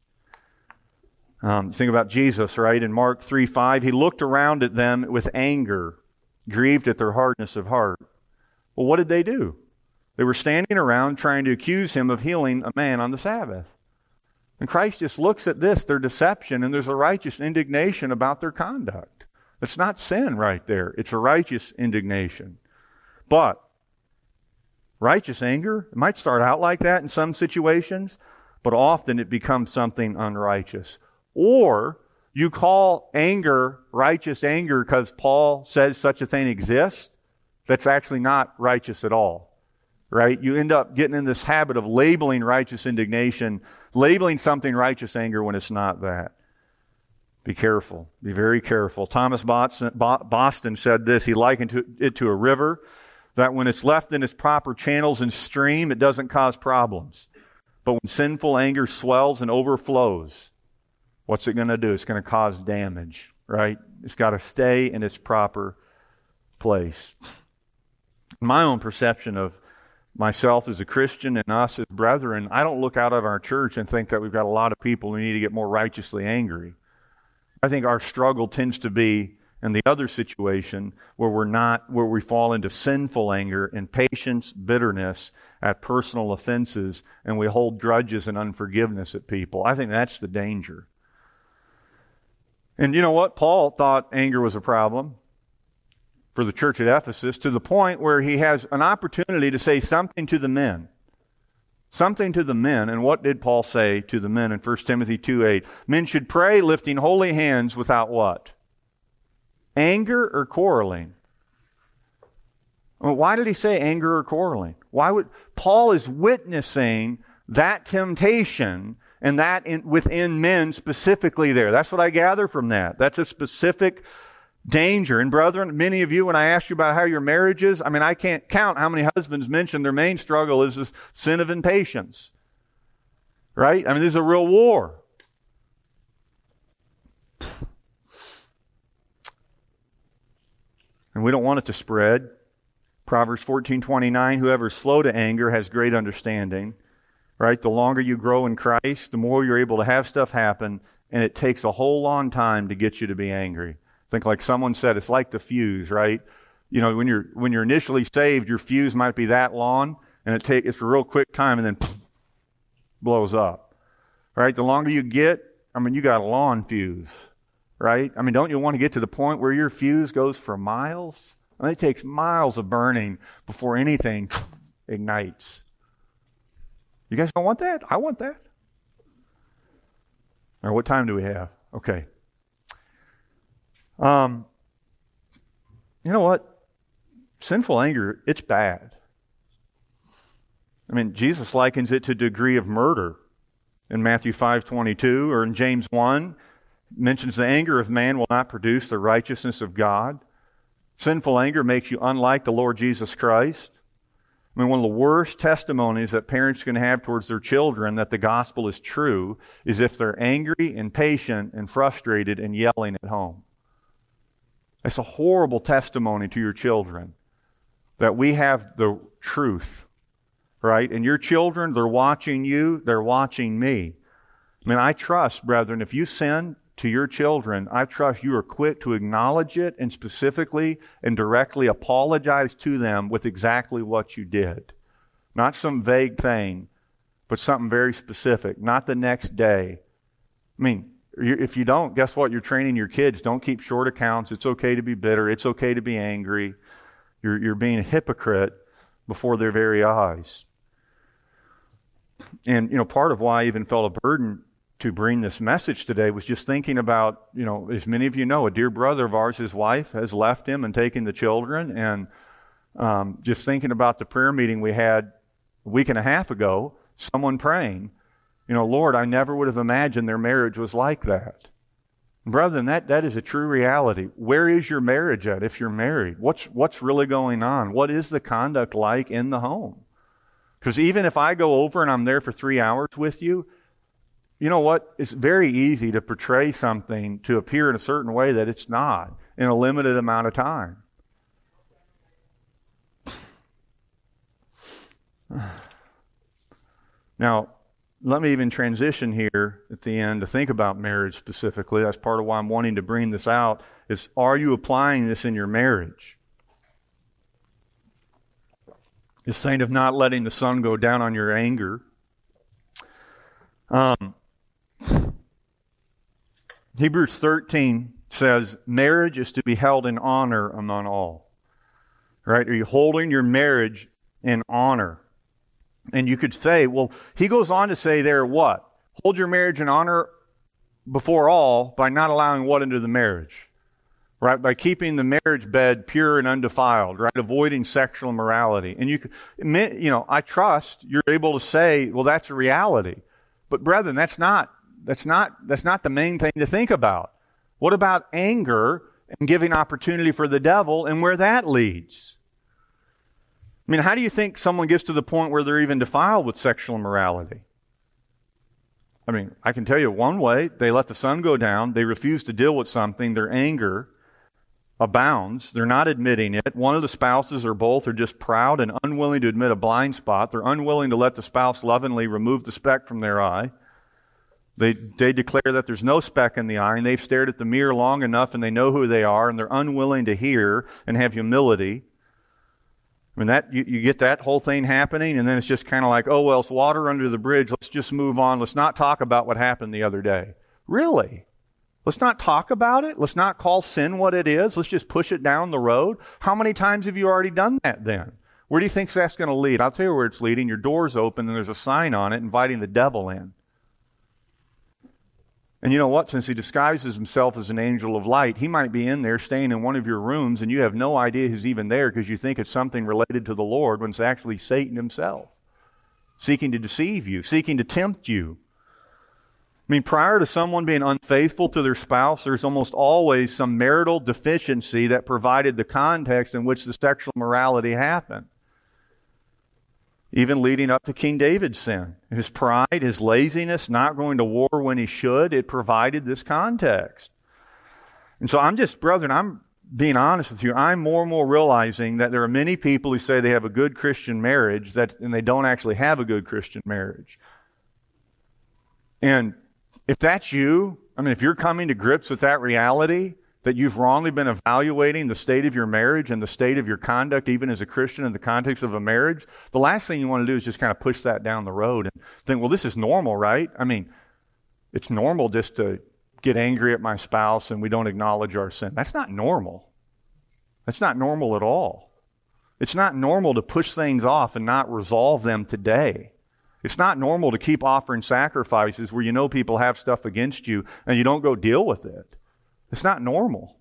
Um, think about Jesus, right? In Mark three five, he looked around at them with anger, grieved at their hardness of heart. Well, what did they do? They were standing around trying to accuse him of healing a man on the Sabbath. And Christ just looks at this, their deception, and there's a righteous indignation about their conduct. It's not sin right there. It's a righteous indignation. But righteous anger, it might start out like that in some situations, but often it becomes something unrighteous. Or you call anger righteous anger because Paul says such a thing exists. That's actually not righteous at all. Right? You end up getting in this habit of labeling righteous indignation, labeling something righteous anger when it's not that. Be careful. Be very careful. Thomas Boston said this. He likened it to a river, that when it's left in its proper channels and stream, it doesn't cause problems. But when sinful anger swells and overflows, what's it going to do? It's going to cause damage, right? It's got to stay in its proper place. My own perception of myself as a Christian and us as brethren, I don't look out of our church and think that we've got a lot of people who need to get more righteously angry. I think our struggle tends to be in the other situation where we're not, where we fall into sinful anger, impatience, bitterness at personal offenses, and we hold grudges and unforgiveness at people. I think that's the danger. And you know what? Paul thought anger was a problem for the church at Ephesus, to the point where he has an opportunity to say something to the men. Something to the men. And what did Paul say to the men in First Timothy two eight? Men should pray lifting holy hands without what? Anger or quarreling? Well, why did he say anger or quarreling? Why would Paul is witnessing that temptation and that in, within men specifically there. That's what I gather from that. That's a specific danger. And brethren, many of you, when I ask you about how your marriage is, I mean, I can't count how many husbands mention their main struggle is this sin of impatience. Right? I mean, this is a real war. And we don't want it to spread. Proverbs fourteen twenty-nine, whoever is slow to anger has great understanding. Right? The longer you grow in Christ, the more you're able to have stuff happen, and it takes a whole long time to get you to be angry. Think like someone said, it's like the fuse, right? You know, when you're when you're initially saved, your fuse might be that long, and it take it's a real quick time, and then poof, blows up. Right? The longer you get, I mean, you got a lawn fuse, right? I mean, don't you want to get to the point where your fuse goes for miles? I mean, it takes miles of burning before anything ignites. You guys don't want that? I want that. All right, what time do we have? Okay. Um, you know what? Sinful anger, it's bad. I mean, Jesus likens it to a degree of murder in Matthew five twenty-two, or in James one, mentions the anger of man will not produce the righteousness of God. Sinful anger makes you unlike the Lord Jesus Christ. I mean, one of the worst testimonies that parents can have towards their children that the gospel is true is if they're angry, impatient, and frustrated and yelling at home. It's a horrible testimony to your children that we have the truth, right? And your children, they're watching you, they're watching me. I mean, I trust, brethren, if you sin to your children, I trust you are quick to acknowledge it and specifically and directly apologize to them with exactly what you did. Not some vague thing, but something very specific, not the next day. I mean, if you don't, guess what? You're training your kids. Don't keep short accounts. It's okay to be bitter. It's okay to be angry. You're, you're being a hypocrite before their very eyes. And, you know, part of why I even felt a burden to bring this message today was just thinking about, you know, as many of you know, a dear brother of ours, his wife has left him and taken the children. And um, just thinking about the prayer meeting we had a week and a half ago, someone praying, you know, Lord, I never would have imagined their marriage was like that. Brethren, that, that is a true reality. Where is your marriage at if you're married? What's, what's really going on? What is the conduct like in the home? Because even if I go over and I'm there for three hours with you, you know what? It's very easy to portray something to appear in a certain way that it's not in a limited amount of time. Now, let me even transition here at the end to think about marriage specifically. That's part of why I'm wanting to bring this out, is are you applying this in your marriage? This saying of not letting the sun go down on your anger. Um, Hebrews thirteen says, marriage is to be held in honor among all. Right? Are you holding your marriage in honor? And you could say, well, he goes on to say there what? Hold your marriage in honor before all by not allowing what into the marriage? Right? By keeping the marriage bed pure and undefiled, right? Avoiding sexual immorality. And you could, you know, I trust you're able to say, well, that's a reality. But brethren, that's not, that's not, that's not the main thing to think about. What about anger and giving opportunity for the devil and where that leads? I mean, how do you think someone gets to the point where they're even defiled with sexual immorality? I mean, I can tell you one way. They let the sun go down. They refuse to deal with something. Their anger abounds. They're not admitting it. One of the spouses or both are just proud and unwilling to admit a blind spot. They're unwilling to let the spouse lovingly remove the speck from their eye. They, they declare that there's no speck in the eye, and they've stared at the mirror long enough and they know who they are, and they're unwilling to hear and have humility. I mean, that you, you get that whole thing happening, and then it's just kind of like, oh, well, it's water under the bridge. Let's just move on. Let's not talk about what happened the other day. Really? Let's not talk about it? Let's not call sin what it is? Let's just push it down the road? How many times have you already done that then? Where do you think that's going to lead? I'll tell you where it's leading. Your door's open, and there's a sign on it inviting the devil in. And you know what? Since he disguises himself as an angel of light, he might be in there staying in one of your rooms, and you have no idea he's even there because you think it's something related to the Lord when it's actually Satan himself, seeking to deceive you, seeking to tempt you. I mean, prior to someone being unfaithful to their spouse, there's almost always some marital deficiency that provided the context in which the sexual morality happened. Even leading up to King David's sin. His pride, his laziness, not going to war when he should, it provided this context. And so I'm just, brethren, I'm being honest with you. I'm more and more realizing that there are many people who say they have a good Christian marriage that, and they don't actually have a good Christian marriage. And if that's you, I mean, if you're coming to grips with that reality, that you've wrongly been evaluating the state of your marriage and the state of your conduct, even as a Christian in the context of a marriage, the last thing you want to do is just kind of push that down the road and think, well, this is normal, right? I mean, it's normal just to get angry at my spouse and we don't acknowledge our sin. That's not normal. That's not normal at all. It's not normal to push things off and not resolve them today. It's not normal to keep offering sacrifices where you know people have stuff against you and you don't go deal with it. It's not normal.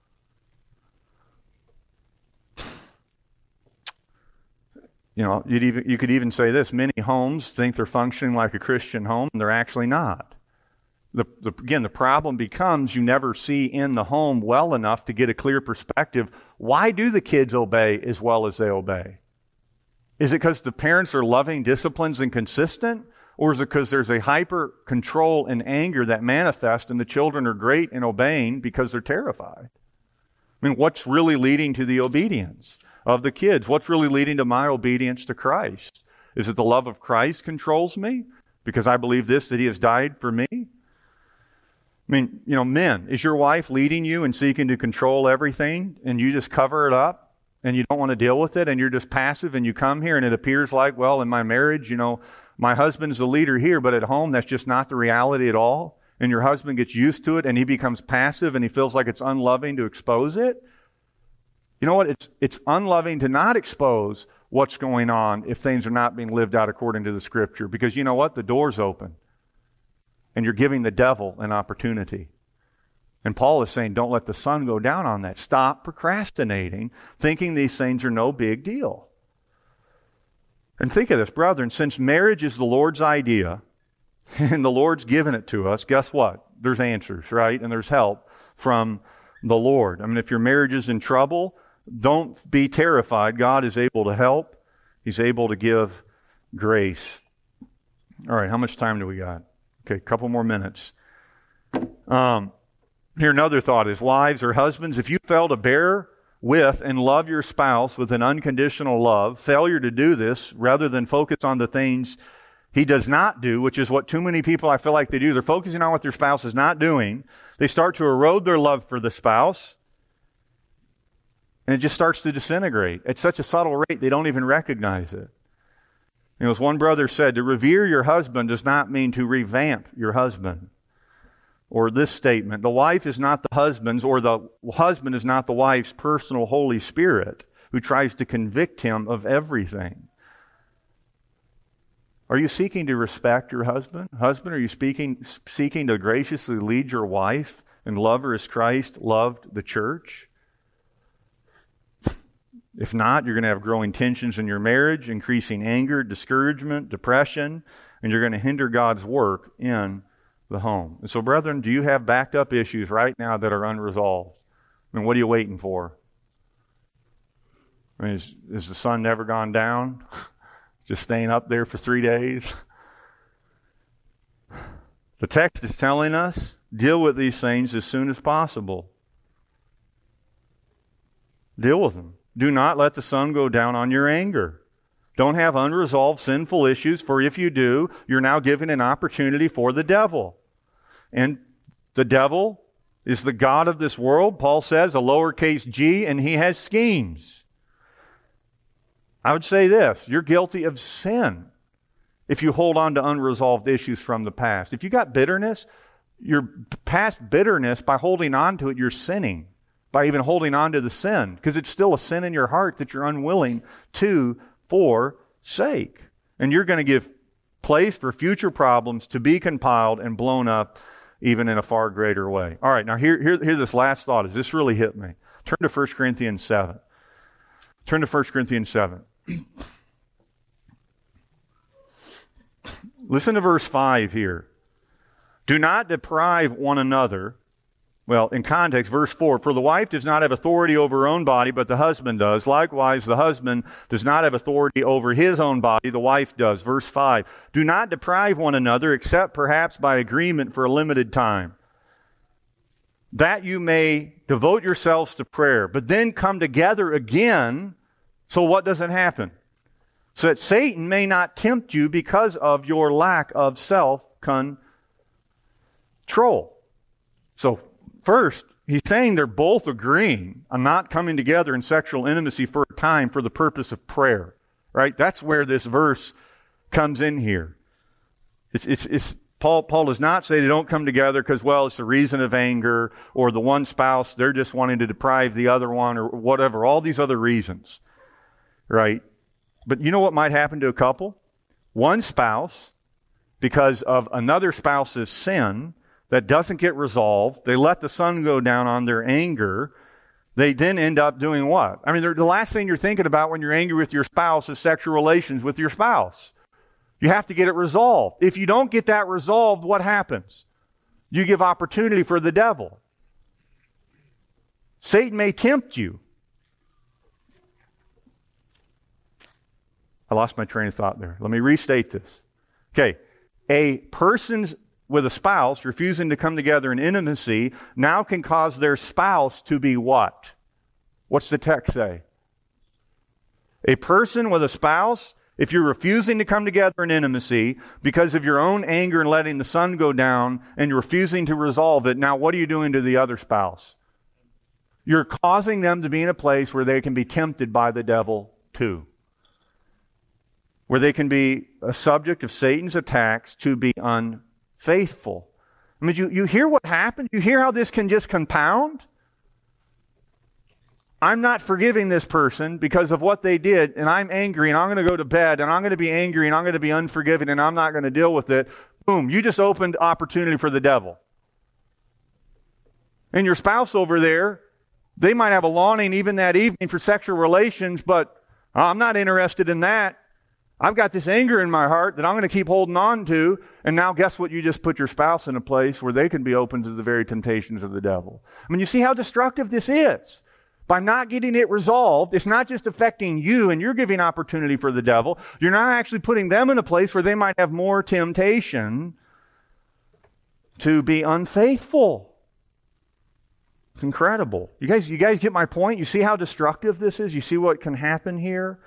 You know, you'd even, you could even say this. Many homes think they're functioning like a Christian home, and they're actually not. The, the, again, the problem becomes you never see in the home well enough to get a clear perspective. Why do the kids obey as well as they obey? Is it because the parents are loving, disciplines, and consistent? Or is it because there's a hyper control and anger that manifest and the children are great in obeying because they're terrified? I mean, what's really leading to the obedience of the kids? What's really leading to my obedience to Christ? Is it the love of Christ controls me? because I believe this, that he has died for me? I mean, you know, men, is your wife leading you and seeking to control everything and you just cover it up and you don't want to deal with it and you're just passive and you come here and it appears like, well, in my marriage, you know, my husband's the leader here, but at home that's just not the reality at all? And your husband gets used to it and he becomes passive and he feels like it's unloving to expose it? You know what? It's it's unloving to not expose what's going on if things are not being lived out according to the Scripture. Because you know what? The door's open. And you're giving the devil an opportunity. And Paul is saying, don't let the sun go down on that. Stop procrastinating, thinking these things are no big deal. And think of this, brethren, since marriage is the Lord's idea, and the Lord's given it to us, guess what? There's answers, right? And there's help from the Lord. I mean, if your marriage is in trouble, don't be terrified. God is able to help. He's able to give grace. All right, how much time do we got? Okay, a couple more minutes. Um, here, another thought is, wives or husbands, if you fail to bear with and love your spouse with an unconditional love, failure to do this, rather than focus on the things he does not do, which is what too many people I feel like they do. They're focusing on what their spouse is not doing. They start to erode their love for the spouse. And it just starts to disintegrate at such a subtle rate they don't even recognize it. You know, as one brother said, to revere your husband does not mean to revamp your husband. Or this statement, the wife is not the husband's, or the husband is not the wife's personal Holy Spirit who tries to convict him of everything. Are you seeking to respect your husband? Husband, are you speaking, seeking to graciously lead your wife and love her as Christ loved the church? If not, you're going to have growing tensions in your marriage, increasing anger, discouragement, depression, and you're going to hinder God's work in the home. And so, brethren, do you have backed up issues right now that are unresolved? I mean, what are you waiting for? I mean, is, is the sun never gone down? Just staying up there for three days? The text is telling us, deal with these things as soon as possible. Deal with them. Do not let the sun go down on your anger. Don't have unresolved sinful issues, for if you do, you're now giving an opportunity for the devil. And the devil is the god of this world, Paul says, a lowercase g, and he has schemes. I would say this, you're guilty of sin if you hold on to unresolved issues from the past. If you got bitterness, your past bitterness, by holding on to it, you're sinning. By even holding on to the sin, because it's still a sin in your heart that you're unwilling to forsake. And you're going to give place for future problems to be compiled and blown up even in a far greater way. All right, now here, here, here this last thought is, this really hit me. Turn to First Corinthians seven. Turn to First Corinthians seven. Listen to verse five here. Do not deprive one another. Well, in context, verse four, for the wife does not have authority over her own body, but the husband does. Likewise, the husband does not have authority over his own body, the wife does. Verse five, do not deprive one another, except perhaps by agreement for a limited time, that you may devote yourselves to prayer, but then come together again. So what doesn't happen? So that Satan may not tempt you because of your lack of self-control. So, first, he's saying they're both agreeing on not coming together in sexual intimacy for a time for the purpose of prayer, right? That's where this verse comes in here. It's, it's, it's, Paul, Paul does not say they don't come together because, well, it's a reason of anger, or the one spouse, they're just wanting to deprive the other one, or whatever, all these other reasons, right? But you know what might happen to a couple? One spouse, because of another spouse's sin, that doesn't get resolved, they let the sun go down on their anger, they then end up doing what? I mean, the last thing you're thinking about when you're angry with your spouse is sexual relations with your spouse. You have to get it resolved. If you don't get that resolved, what happens? You give opportunity for the devil. Satan may tempt you. I lost my train of thought there. Let me restate this. Okay, a person's with a spouse refusing to come together in intimacy now can cause their spouse to be what? What's the text say? A person with a spouse If you're refusing to come together in intimacy because of your own anger and letting the sun go down and you're refusing to resolve it, now what are you doing to the other spouse? You're causing them to be in a place where they can be tempted by the devil too. Where they can be a subject of Satan's attacks to be unfaithful. I mean, you, you hear what happened? You hear how this can just compound? I'm not forgiving this person because of what they did, and I'm angry, and I'm going to go to bed, and I'm going to be angry, and I'm going to be unforgiving, and I'm not going to deal with it. Boom, you just opened opportunity for the devil. And your spouse over there, they might have a longing even that evening for sexual relations, but I'm not interested in that. I've got this anger in my heart that I'm going to keep holding on to, and now guess what? You just put your spouse in a place where they can be open to the very temptations of the devil. I mean, you see how destructive this is? By not getting it resolved, it's not just affecting you and you're giving opportunity for the devil. You're not actually putting them in a place where they might have more temptation to be unfaithful. It's incredible. You guys, you guys get my point? You see how destructive this is? You see what can happen here?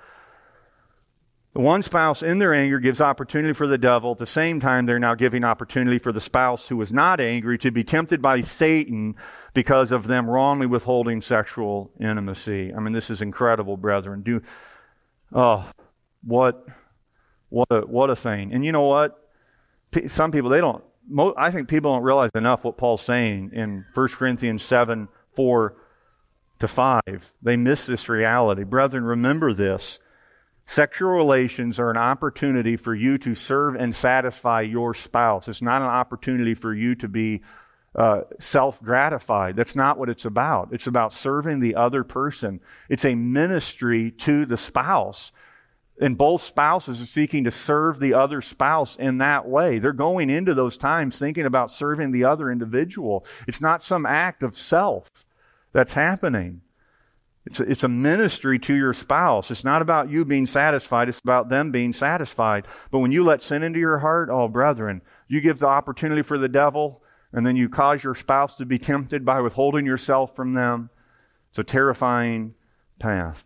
The one spouse in their anger gives opportunity for the devil. At the same time, they're now giving opportunity for the spouse who is not angry to be tempted by Satan because of them wrongly withholding sexual intimacy. I mean, this is incredible, brethren. Do, oh, what, what a, what a thing. And you know what? Some people, they don't, I think people don't realize enough what Paul's saying in First Corinthians seven, four to five. They miss this reality. Brethren, remember this. Sexual relations are an opportunity for you to serve and satisfy your spouse. It's not an opportunity for you to be uh, self-gratified. That's not what it's about. It's about serving the other person. It's a ministry to the spouse. And both spouses are seeking to serve the other spouse in that way. They're going into those times thinking about serving the other individual. It's not some act of self that's happening. It's a, it's a ministry to your spouse. It's not about you being satisfied. It's about them being satisfied. But when you let sin into your heart, oh, brethren, you give the opportunity for the devil, and then you cause your spouse to be tempted by withholding yourself from them. It's a terrifying path.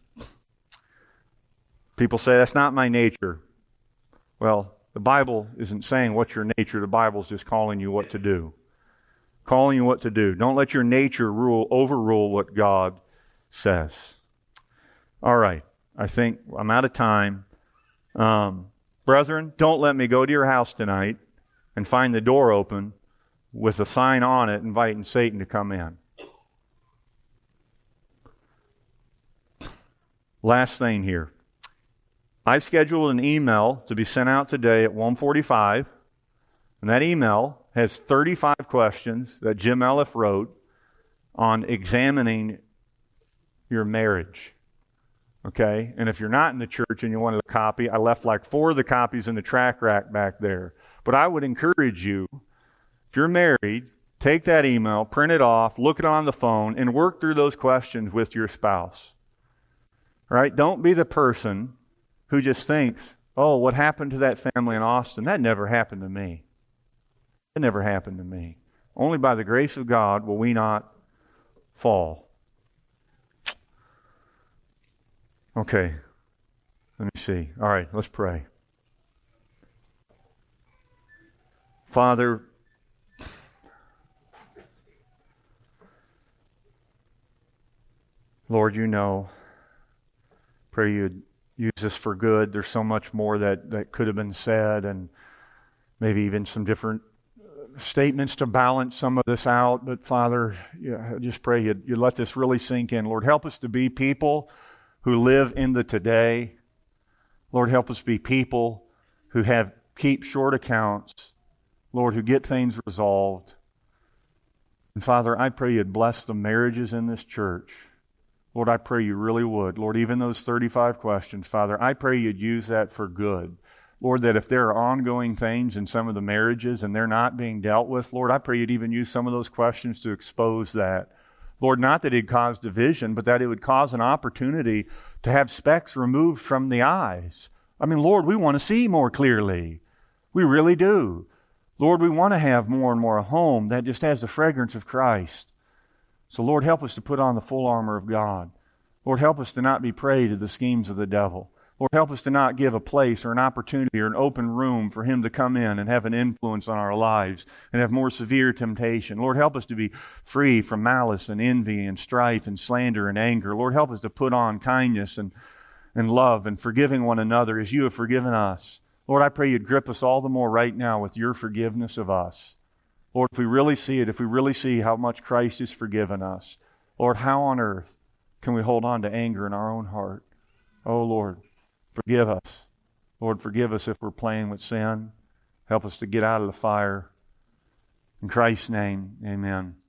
People say, that's not my nature. Well, the Bible isn't saying what's your nature. The Bible's just calling you what to do. Calling you what to do. Don't let your nature rule overrule what God says. All right. I think I'm out of time. Um, brethren, don't let me go to your house tonight and find the door open with a sign on it inviting Satan to come in. Last thing here. I've scheduled an email to be sent out today at one forty-five, and that email has thirty-five questions that Jim Elliff wrote on examining your marriage. Okay? And if you're not in the church and you wanted a copy, I left like four of the copies in the track rack back there. But I would encourage you, if you're married, take that email, print it off, look it on the phone, and work through those questions with your spouse. All right? Don't be the person who just thinks, oh, what happened to that family in Austin? That never happened to me. It never happened to me. Only by the grace of God will we not fall. Okay, let me see. All right, let's pray. Father, Lord, you know, pray you'd use this for good. There's so much more that, that could have been said, and maybe even some different statements to balance some of this out. But Father, yeah, I just pray you'd, you'd let this really sink in. Lord, help us to be people who live in the today. Lord, help us be people who have keep short accounts. Lord, who get things resolved. And Father, I pray you'd bless the marriages in this church. Lord, I pray you really would. Lord, even those thirty-five questions, Father, I pray you'd use that for good. Lord, that if there are ongoing things in some of the marriages and they're not being dealt with, Lord, I pray you'd even use some of those questions to expose that. Lord, not that it'd cause division, but that it would cause an opportunity to have specks removed from the eyes. I mean, Lord, we want to see more clearly. We really do. Lord, we want to have more and more a home that just has the fragrance of Christ. So, Lord, help us to put on the full armor of God. Lord, help us to not be prey to the schemes of the devil. Lord, help us to not give a place or an opportunity or an open room for him to come in and have an influence on our lives and have more severe temptation. Lord, help us to be free from malice and envy and strife and slander and anger. Lord, help us to put on kindness and, and love and forgiving one another as you have forgiven us. Lord, I pray you'd grip us all the more right now with your forgiveness of us. Lord, if we really see it, if we really see how much Christ has forgiven us, Lord, how on earth can we hold on to anger in our own heart? Oh, Lord, forgive us. Lord, forgive us if we're playing with sin. Help us to get out of the fire. In Christ's name, amen.